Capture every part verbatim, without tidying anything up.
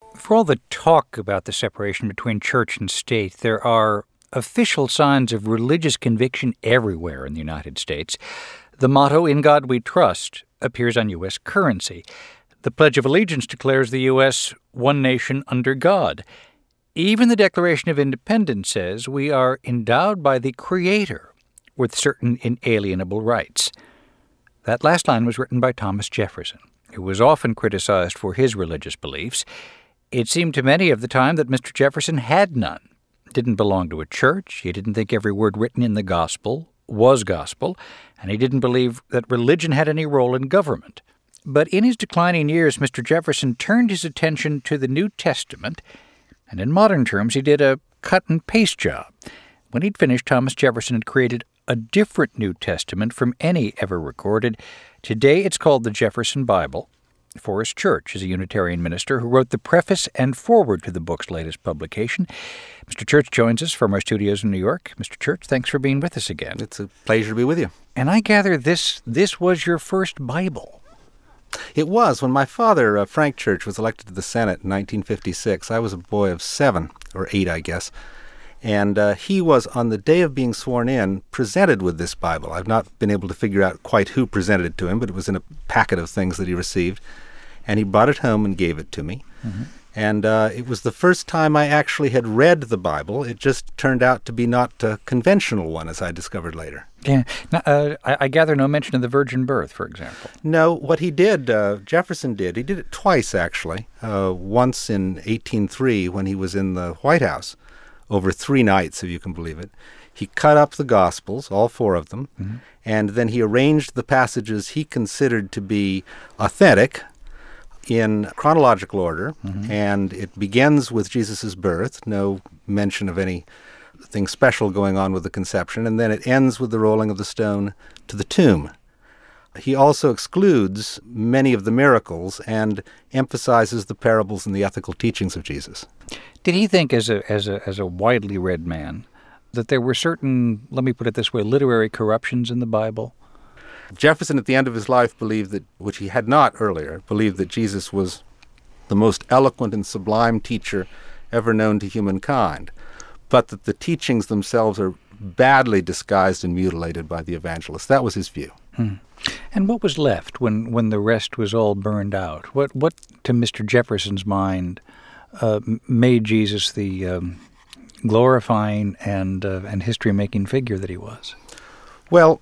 For all the talk about the separation between church and state, there are official signs of religious conviction everywhere in the United States. The motto, "In God We Trust," appears on U S currency. The Pledge of Allegiance declares the U S one nation under God. Even the Declaration of Independence says we are endowed by the Creator with certain inalienable rights. That last line was written by Thomas Jefferson, who was often criticized for his religious beliefs. It seemed to many of the time that Mister Jefferson had none, didn't belong to a church, he didn't think every word written in the gospel was gospel, and he didn't believe that religion had any role in government. But in his declining years, Mister Jefferson turned his attention to the New Testament, and in modern terms, he did a cut-and-paste job. When he'd finished, Thomas Jefferson had created a different New Testament from any ever recorded. Today, it's called the Jefferson Bible. Forrest Church is a Unitarian minister who wrote the preface and foreword to the book's latest publication. Mister Church joins us from our studios in New York. Mister Church, thanks for being with us again. It's a pleasure to be with you. And I gather this this was your first Bible. It was. When my father, uh, Frank Church, was elected to the Senate in nineteen fifty-six, I was a boy of seven, or eight, I guess. And uh, he was, on the day of being sworn in, presented with this Bible. I've not been able to figure out quite who presented it to him, but it was in a packet of things that he received. And he brought it home and gave it to me. Mm-hmm. And uh, it was the first time I actually had read the Bible. It just turned out to be not a conventional one, as I discovered later. Yeah. Now, uh, I, I gather no mention of the virgin birth, for example. No, what he did, uh, Jefferson did, he did it twice, actually. Uh, once in eighteen oh three, when he was in the White House, over three nights, if you can believe it. He cut up the Gospels, all four of them, mm-hmm. and then he arranged the passages he considered to be authentic in chronological order, mm-hmm. and it begins with Jesus' birth, no mention of anything special going on with the conception, and then it ends with the rolling of the stone to the tomb. He also excludes many of the miracles and emphasizes the parables and the ethical teachings of Jesus. Did he think, as a as a as a widely read man, that there were certain, let me put it this way, literary corruptions in the Bible? Jefferson, at the end of his life, believed that, which he had not earlier, believed that Jesus was the most eloquent and sublime teacher ever known to humankind, but that the teachings themselves are badly disguised and mutilated by the evangelists. That was his view. Hmm. And what was left when, when the rest was all burned out? What, what to Mister Jefferson's mind, uh, made Jesus the um, glorifying and uh, and history-making figure that he was? Well,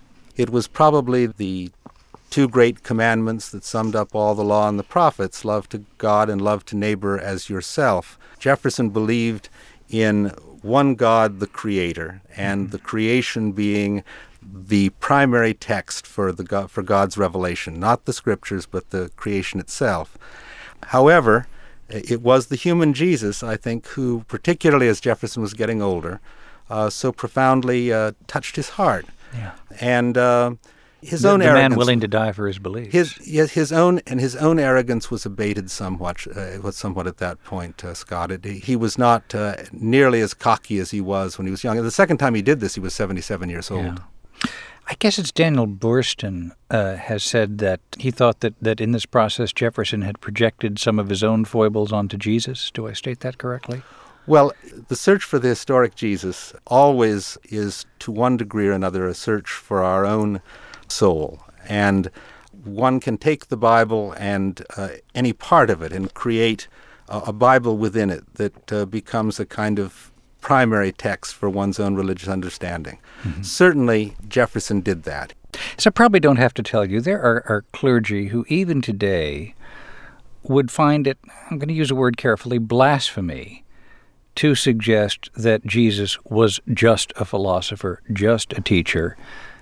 it was probably the two great commandments that summed up all the law and the prophets, love to God and love to neighbor as yourself. Jefferson believed in one God, the Creator, and mm-hmm. the creation being the primary text for the God, for God's revelation, not the scriptures, but the creation itself. However, it was the human Jesus, I think, who, particularly as Jefferson was getting older, uh, so profoundly uh, touched his heart. Yeah. And uh, his the, own the arrogance, man willing to die for his beliefs. His his, his own and his own arrogance was abated somewhat. Uh, was somewhat at that point, uh, Scott. It, he was not uh, nearly as cocky as he was when he was young. And the second time he did this, he was seventy-seven years old. Yeah. I guess it's Daniel Boorstin uh, has said that he thought that, that in this process Jefferson had projected some of his own foibles onto Jesus. Do I state that correctly? Well, the search for the historic Jesus always is, to one degree or another, a search for our own soul. And one can take the Bible and uh, any part of it and create a, a Bible within it that uh, becomes a kind of primary text for one's own religious understanding. Mm-hmm. Certainly, Jefferson did that. So I probably don't have to tell you, there are, are clergy who even today would find it, I'm going to use a word carefully, blasphemy, to suggest that Jesus was just a philosopher, just a teacher,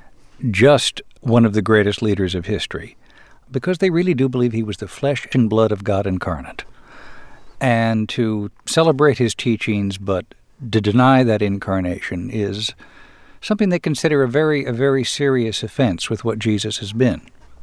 just one of the greatest leaders of history, because they really do believe he was the flesh and blood of God incarnate. And to celebrate his teachings, but to deny that incarnation is something they consider a very, a very serious offense with what Jesus has been.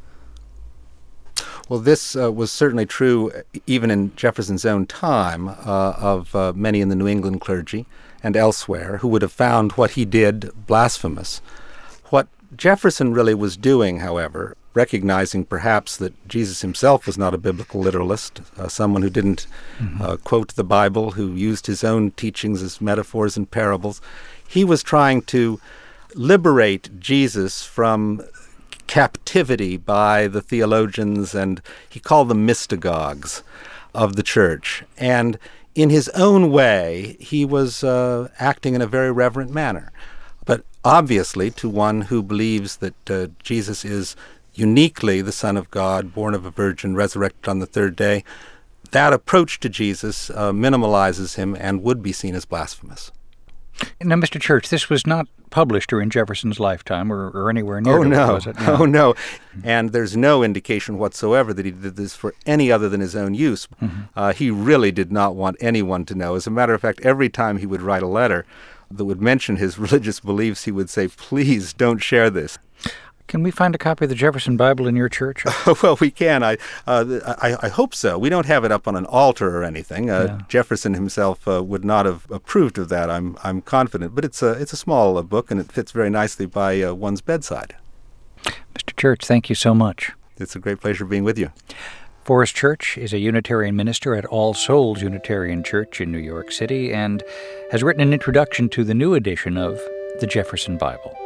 Well, this uh, was certainly true even in Jefferson's own time uh, of uh, many in the New England clergy and elsewhere who would have found what he did blasphemous. What Jefferson really was doing, however, recognizing perhaps that Jesus himself was not a biblical literalist, uh, someone who didn't mm-hmm. uh, quote the Bible, who used his own teachings as metaphors and parables. He was trying to liberate Jesus from captivity by the theologians, and he called them mystagogues of the church. And in his own way, he was uh, acting in a very reverent manner. But obviously, to one who believes that uh, Jesus is uniquely the Son of God, born of a virgin, resurrected on the third day, that approach to Jesus uh, minimalizes him and would be seen as blasphemous. Now, Mister Church, this was not published during Jefferson's lifetime or, or anywhere near oh, it, no. was it? No. Oh, no. And there's no indication whatsoever that he did this for any other than his own use. Mm-hmm. Uh, he really did not want anyone to know. As a matter of fact, every time he would write a letter that would mention his religious beliefs, he would say, please don't share this. Can we find a copy of the Jefferson Bible in your church? Well, we can. I, uh, I I hope so. We don't have it up on an altar or anything. Uh, yeah. Jefferson himself uh, would not have approved of that, I'm I'm confident. But it's a, it's a small uh, book, and it fits very nicely by uh, one's bedside. Mister Church, thank you so much. It's a great pleasure being with you. Forrest Church is a Unitarian minister at All Souls Unitarian Church in New York City and has written an introduction to the new edition of the Jefferson Bible.